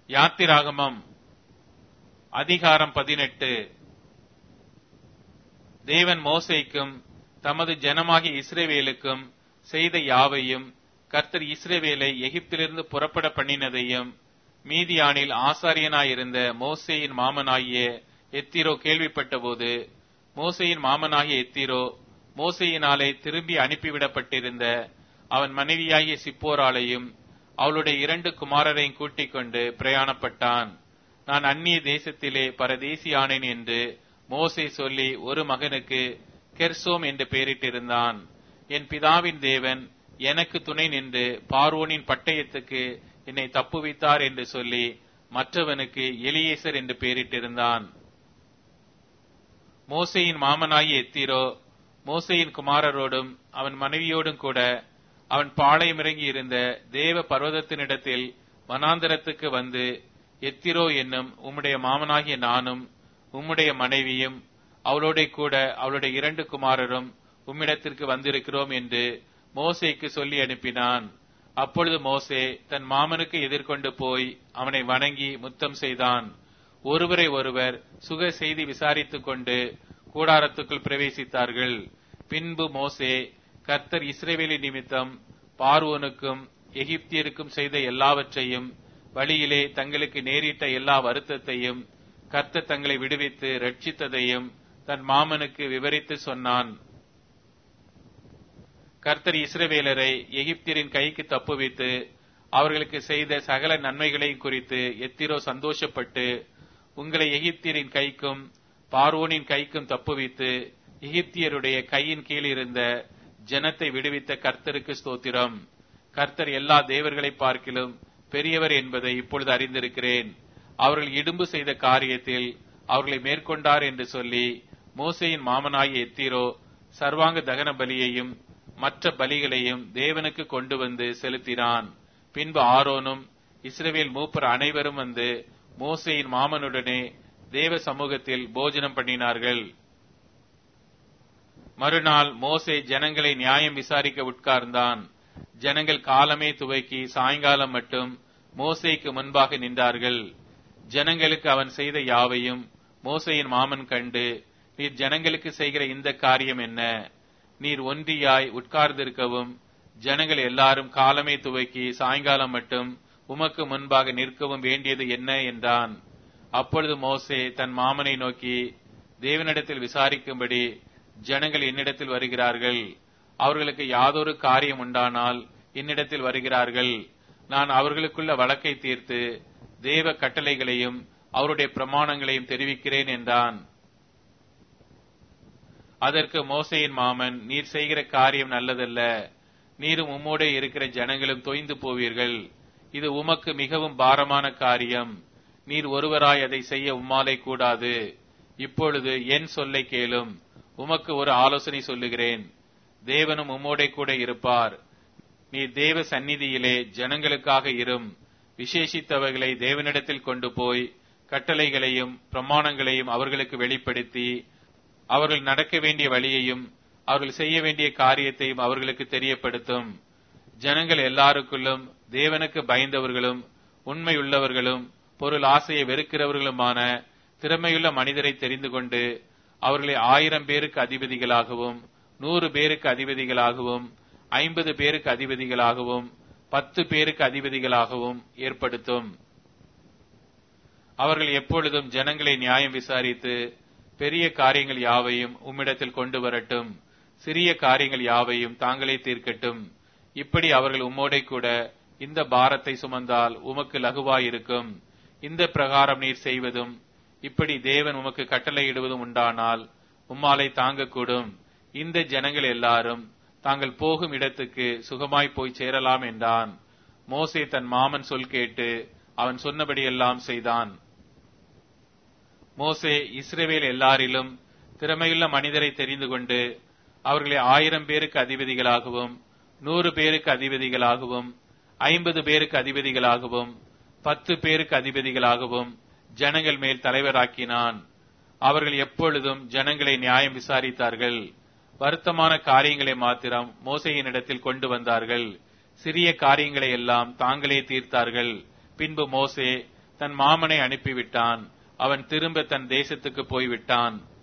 யாத்திராகமம் அதிகாரம் 18. தேவன் மோசேக்கும் தமது ஜனமாகிய இஸ்ரவேலுக்கும் செய்த யாவையும், கர்த்தர் இஸ்ரவேலை எகிப்திலிருந்து புறப்பட பண்ணினதையும் மீதியானில் ஆசாரியனாயிருந்த மோசேயின் மாமனாகிய எத்திரோ கேள்விப்பட்டபோது, மோசேயின் மாமனாகிய எத்திரோ மோசேயினாலே திரும்பி அனுப்பிவிடப்பட்டிருந்த அவன் மனைவியாகிய சிப்போராளையும் அவளுடைய 2 குமாரரையும் கூட்டிக் கொண்டு பிரயாணப்பட்டான். நான் அந்நிய தேசத்திலே பரதேசியானேன் என்று மோசே சொல்லி ஒரு மகனுக்கு கெர்சோம் என்று பெயரிட்டிருந்தான். என் பிதாவின் தேவன் எனக்கு துணை நின்று பார்வோனின் பட்டயத்துக்கு என்னை தப்புவித்தார் என்று சொல்லி மற்றவனுக்கு எலியேசர் என்று பெயரிட்டிருந்தான். மோசேயின் மாமனாகிய எத்திரோ மோசேயின் குமாரரோடும் அவன் மனைவியோடும் கூட அவன் பாளையமிறங்கி இருந்த தேவ பர்வதத்தினிடத்தில் வனாந்தரத்துக்கு வந்து, எத்திரோ என்னும் உம்முடைய மாமனாகிய நானும் உம்முடைய மனைவியும் அவளோட கூட அவளுடைய 2 குமாரரும் உம்மிடத்திற்கு வந்திருக்கிறோம் என்று மோசேக்கு சொல்லி அனுப்பினான். அப்பொழுது மோசே தன் மாமனுக்கு எதிர்கொண்டு போய் அவனை வணங்கி முத்தம் செய்தான். ஒருவரை ஒருவர் சுக செய்தி விசாரித்துக் கொண்டு கூடாரத்துக்குள் பிரவேசித்தார்கள். பின்பு மோசே கர்த்தர் இஸ்ரவேலின் நிமித்தம் பார்வோனுக்கும் எகிப்தியருக்கும் செய்த எல்லாவற்றையும், வழியிலே தங்களுக்கு நேரிட்ட எல்லா வருத்தத்தையும், கர்த்தர் தங்களை விடுவித்து ரட்சித்ததையும் தன் மாமனுக்கு விவரித்து சொன்னான். கர்த்தர் இஸ்ரவேலரை எகிப்தியரின் கைக்கு தப்புவித்து அவர்களுக்கு செய்த சகல நன்மைகளையும் குறித்து எத்திரோ சந்தோஷப்பட்டு, உங்களை எகிப்தியரின் கைக்கும் பார்வோனின் கைக்கும் தப்புவித்து எகிப்தியருடைய கையின் கீழ் இருந்த ஜனத்தை விடுவித்த கர்த்தருக்கு ஸ்தோத்திரம். கர்த்தர் எல்லா தேவர்களை பார்க்கிலும் பெரியவர் என்பதை இப்பொழுது அறிந்திருக்கிறேன். அவர்கள் இடும்பு செய்த காரியத்தில் அவர்களை மேற்கொண்டார் என்று சொல்லி மோசேயின் மாமனாகிய எத்திரோ சர்வாங்க தகன பலியையும் மற்ற பலிகளையும் தேவனுக்கு கொண்டு வந்து செலுத்தினான். பின்பு ஆரோனும் இஸ்ரவேல் மூப்பர் அனைவரும் வந்து மோசேயின் மாமனுடனே தேவ சமூகத்தில் போஜனம் பண்ணினார்கள். மறுநாள் மோசே ஜனங்களை நியாயம் விசாரிக்க உட்கார்ந்தான். ஜனங்கள் காலமே துவக்கி சாயங்காலம் மட்டும் மோசேக்கு முன்பாக நின்றார்கள். ஜனங்களுக்கு அவன் செய்த யாவையும் மோசேயின் மாமன் கண்டு, நீர் ஜனங்களுக்கு செய்கிற இந்த காரியம் என்ன? நீர் ஒன்றியாய் உட்கார்ந்திருக்கவும் ஜனங்கள் எல்லாரும் காலமே துவக்கி சாயங்காலம் மட்டும் உமக்கு முன்பாக நிற்கவும் வேண்டியது என்ன என்றான். அப்பொழுது மோசே தன் மாமனை நோக்கி, தேவனிடத்தில் விசாரிக்கும்படி ஜனங்கள் என்னிடத்தில் வருகிறார்கள். அவர்களுக்கு யாதொரு காரியம் உண்டானால் என்னிடத்தில் வருகிறார்கள். நான் அவர்களுக்குள்ள வழக்கை தீர்த்து தேவ கட்டளைகளையும் அவருடைய பிரமாணங்களையும் தெரிவிக்கிறேன் என்றான். அதற்கு மோசேயின் மாமன், நீர் செய்கிற காரியம் நல்லதல்ல. நீரும் உம்மோடே இருக்கிற ஜனங்களும் தொய்ந்து போவீர்கள். இது உமக்கு மிகவும் பாரமான காரியம். நீர் ஒருவராய் அதை செய்ய உம்மாலே கூடாது. இப்பொழுது என் சொல்லை கேளும். உமக்கு ஒரு ஆலோசனை சொல்லுகிறேன். தேவனும் உம்மோடே கூட இருப்பார். நீ தேவ சந்நிதியிலே ஜனங்களுக்காக இரும். விசேஷித்தவர்களை தேவனிடத்தில் கொண்டு போய் கட்டளைகளையும் பிரமாணங்களையும் அவர்களுக்கு வெளிப்படுத்தி, அவர்கள் நடக்க வேண்டிய வழியையும் அவர்கள் செய்ய வேண்டிய காரியத்தையும் அவர்களுக்கு தெரியப்படுத்தும். ஜனங்கள் எல்லாருக்குள்ளும் தேவனுக்கு பயந்தவர்களும் உண்மையுள்ளவர்களும் பொருள் ஆசையை வெறுக்கிறவர்களுமான திறமையுள்ள மனிதரை தெரிந்து கொண்டு அவர்களை 1000 பேருக்கு அதிபதிகளாகவும் 100 பேருக்கு அதிபதிகளாகவும் 50 பேருக்கு அதிபதிகளாகவும் 10 பேருக்கு அதிபதிகளாகவும் ஏற்படுத்தும். அவர்கள் எப்பொழுதும் ஜனங்களை நியாயம் விசாரித்து பெரிய காரியங்கள் யாவையும் உம்மிடத்தில் கொண்டு வரட்டும், சிறிய காரியங்கள் யாவையும் தாங்களே தீர்க்கட்டும். இப்படி அவர்கள் உம்மோடே கூட இந்த பாரத்தை சுமந்தால் உமக்கு லகுவாயிருக்கும். இந்த பிரகாரம் நீர் செய்வதும் இப்படி தேவன் உமக்கு கட்டளையிடுவதும் உண்டானால் உம்மாலை தாங்கக்கூடும். இந்த ஜனங்கள் எல்லாரும் தாங்கள் போகும் இடத்துக்கு சுகமாய் போய் சேரலாம் என்றான். மோசே தன் மாமன் சொல் கேட்டு அவன் சொன்னபடியெல்லாம் செய்தான். மோசே இஸ்ரவேல் எல்லாரிலும் திறமையுள்ள மனிதரை தெரிந்து கொண்டு அவர்களை 1000 பேருக்கு அதிபதிகளாகவும் 100 பேருக்கு அதிபதிகளாகவும் 50 பேருக்கு அதிபதிகளாகவும் 10 பேருக்கு அதிபதிகளாகவும் ஜனங்கள் மேல் தலைவராக்கினான். அவர்கள் எப்பொழுதும் ஜனங்களை நியாயம் விசாரித்தார்கள். வருத்தமான காரியங்களை மாத்திரம் மோசேயினிடத்தில் கொண்டு வந்தார்கள். சிறிய காரியங்களை எல்லாம் தாங்களே தீர்த்தார்கள். பின்பு மோசே தன் மாமனை அனுப்பிவிட்டான். அவன் திரும்ப தன் தேசத்துக்கு போய்விட்டான்.